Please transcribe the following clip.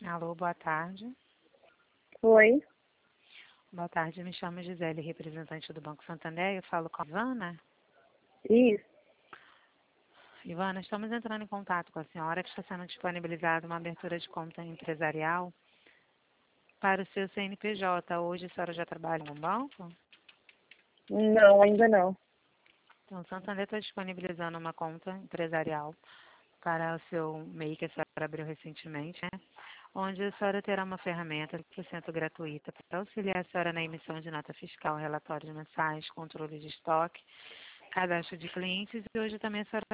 Alô, boa tarde. Oi, Boa tarde, me chamo Gisele, representante do Banco Santander. Eu falo com a Ivana. isso. Ivana, estamos entrando em contato com a senhora que está sendo disponibilizada uma abertura de conta empresarial para o seu CNPJ. Hoje a senhora já trabalha no banco? Não, ainda não. Então, o Santander está disponibilizando uma conta empresarial para o seu MEI que a senhora abriu recentemente, né? Onde a senhora terá uma ferramenta 100% gratuita para auxiliar a senhora na emissão de nota fiscal, relatórios mensais, controle de estoque, cadastro de clientes e hoje também a senhora